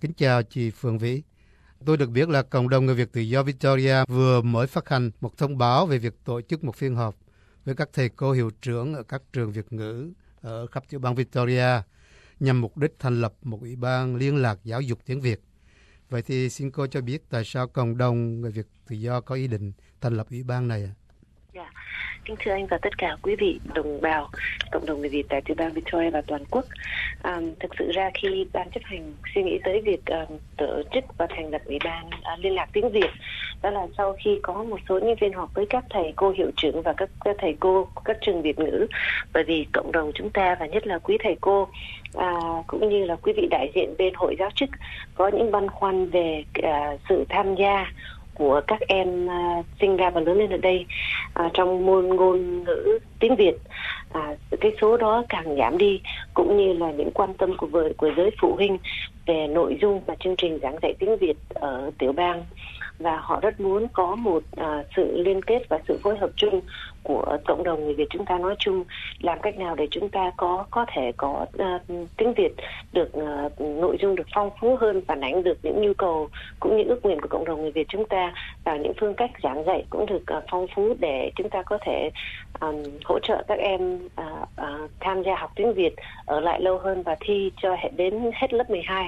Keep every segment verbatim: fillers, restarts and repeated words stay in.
Kính chào chị Phương Vĩ. Tôi được biết là cộng đồng người Việt tự do Victoria vừa mới phát hành một thông báo về việc tổ chức một phiên họp với các thầy cô hiệu trưởng ở các trường Việt ngữ ở khắp tiểu bang Victoria nhằm mục đích thành lập một ủy ban liên lạc giáo dục tiếng Việt. Vậy thì xin cô cho biết tại sao cộng đồng người Việt tự do có ý định thành lập ủy ban này ạ? Yeah. Kính thưa anh và tất cả quý vị đồng bào cộng đồng người Việt tại tiểu bang Victoria và toàn quốc. À, thực sự ra khi ban chấp hành suy nghĩ tới việc uh, tổ chức và thành lập ủy ban uh, liên lạc tiếng Việt, đó là sau khi có một số những phiên họp với các thầy cô hiệu trưởng và các, các thầy cô các trường Việt ngữ, bởi vì cộng đồng chúng ta và nhất là quý thầy cô à, cũng như là quý vị đại diện bên hội giáo chức có những băn khoăn về uh, sự tham gia của các em uh, sinh ra và lớn lên ở đây uh, trong môn ngôn ngữ tiếng Việt. À, cái số đó càng giảm đi, cũng như là những quan tâm của vợ của giới phụ huynh về nội dung và chương trình giảng dạy tiếng Việt ở tiểu bang, và họ rất muốn có một uh, sự liên kết và sự phối hợp chung của cộng đồng người Việt chúng ta nói chung, làm cách nào để chúng ta có có thể có uh, tiếng Việt được uh, nội dung được phong phú hơn, phản ánh được những nhu cầu cũng như ước nguyện của cộng đồng người Việt chúng ta, và những phương cách giảng dạy cũng được uh, phong phú để chúng ta có thể um, hỗ trợ các em uh, uh, tham gia học tiếng Việt ở lại lâu hơn và thi cho đến hết lớp mười hai.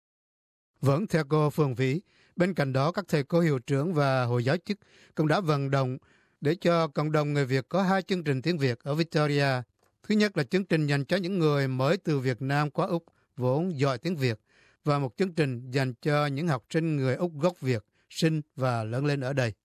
Vẫn theo cô Phương Vĩ, bên cạnh đó các thầy cô hiệu trưởng và hội giáo chức cũng đã vận động để cho cộng đồng người Việt có hai chương trình tiếng Việt ở Victoria. Thứ nhất là chương trình dành cho những người mới từ Việt Nam qua Úc vốn giỏi tiếng Việt, và một chương trình dành cho những học sinh người Úc gốc Việt sinh và lớn lên ở đây.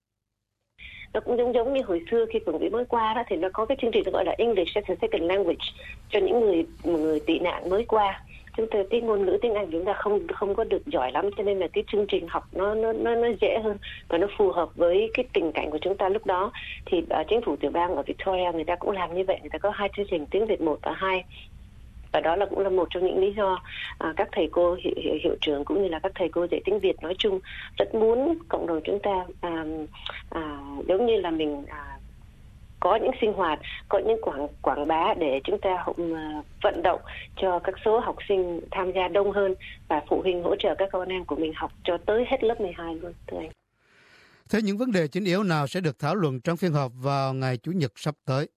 Nó cũng giống giống như hồi xưa khi Phương Vĩ mới qua đó, thì nó có cái chương trình gọi là English as a Second Language cho những người người tị nạn mới qua. Chúng ta cái ngôn ngữ tiếng Anh chúng ta không không có được giỏi lắm, cho nên là cái chương trình học nó nó nó nó dễ hơn và nó phù hợp với cái tình cảnh của chúng ta lúc đó. Thì uh, chính phủ tiểu bang ở Victoria người ta cũng làm như vậy, người ta có hai chương trình tiếng Việt một và hai. Và đó là cũng là một trong những lý do à, các thầy cô hiệu, hiệu, hiệu trưởng cũng như là các thầy cô dạy tiếng Việt nói chung rất muốn cộng đồng chúng ta à, à, giống như là mình à, có những sinh hoạt, có những quảng quảng bá để chúng ta uh, vận động cho các số học sinh tham gia đông hơn, và phụ huynh hỗ trợ các con em của mình học cho tới hết lớp mười hai luôn, thưa anh. Thế những vấn đề chính yếu nào sẽ được thảo luận trong phiên họp vào ngày Chủ nhật sắp tới?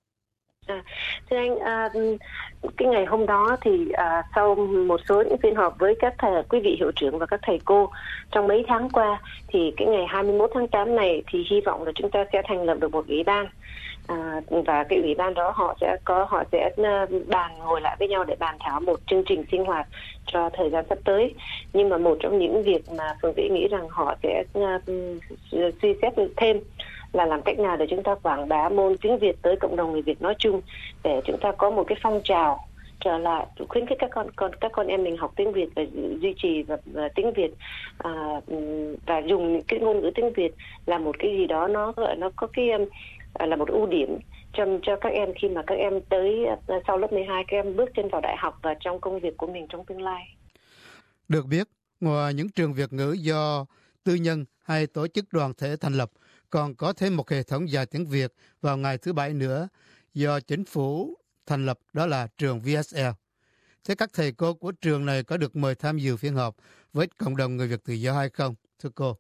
À, thưa anh, à, cái ngày hôm đó thì à, sau một số những phiên họp với các thầy, quý vị hiệu trưởng và các thầy cô trong mấy tháng qua, thì cái ngày hai mươi mốt tháng tám này thì hy vọng là chúng ta sẽ thành lập được một ủy ban. À, và cái ủy ban đó họ sẽ có họ sẽ bàn ngồi lại với nhau để bàn thảo một chương trình sinh hoạt cho thời gian sắp tới. Nhưng mà một trong những việc mà Phương Vĩ nghĩ rằng họ sẽ uh, suy xét thêm là làm cách nào để chúng ta quảng bá môn tiếng Việt tới cộng đồng người Việt nói chung, để chúng ta có một cái phong trào trở lại khuyến khích các con con các con em mình học tiếng Việt và duy trì và, và tiếng Việt à, và dùng cái ngôn ngữ tiếng Việt là một cái gì đó nó gọi nó có cái là một ưu điểm cho cho các em khi mà các em tới sau lớp mười hai, các em bước chân vào đại học và trong công việc của mình trong tương lai. Được biết, ngoài những trường Việt ngữ do tư nhân hay tổ chức đoàn thể thành lập, còn có thêm một hệ thống dạy tiếng Việt vào ngày thứ Bảy nữa do chính phủ thành lập, đó là trường vê ét lờ. Thế các thầy cô của trường này có được mời tham dự phiên họp với cộng đồng người Việt tự do hay không, thưa cô?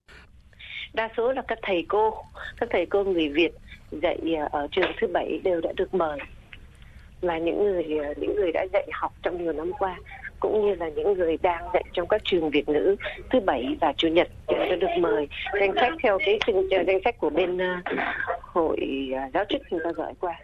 Đa số là các thầy cô, các thầy cô người Việt dạy ở trường thứ Bảy đều đã được mời, là những người những người đã dạy học trong nhiều năm qua, cũng như là những người đang dạy trong các trường Việt ngữ thứ Bảy và Chủ nhật đã được mời. Danh sách theo cái danh sách của bên uh, hội uh, giáo chức người ta gửi qua.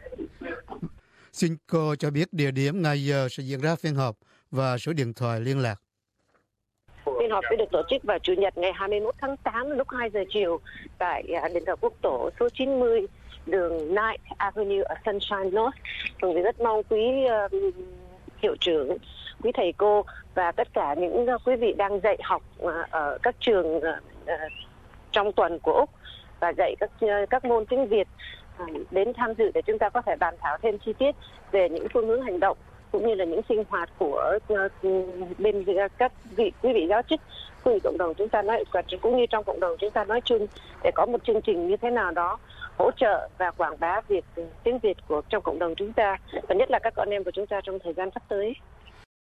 Xin cô cho biết địa điểm, ngày giờ sẽ diễn ra phiên họp và số điện thoại liên lạc. Phiên họp sẽ được tổ chức vào Chủ nhật ngày hai mươi mốt tháng tám lúc hai giờ chiều tại uh, đền thờ Quốc Tổ số chín mươi đường Knight Avenue ở Sunshine North. Tôi rất mong quý uh, hiệu trưởng, quý thầy cô và tất cả những quý vị đang dạy học ở các trường trong tuần của Úc và dạy các các môn tiếng Việt đến tham dự để chúng ta có thể bàn thảo thêm chi tiết về những phương hướng hành động cũng như là những sinh hoạt của bên các vị quý vị giáo chức, quý vị cộng đồng chúng ta nói cũng như trong cộng đồng chúng ta nói chung, để có một chương trình như thế nào đó hỗ trợ và quảng bá việc tiếng Việt của trong cộng đồng chúng ta, và nhất là các con em của chúng ta trong thời gian sắp tới.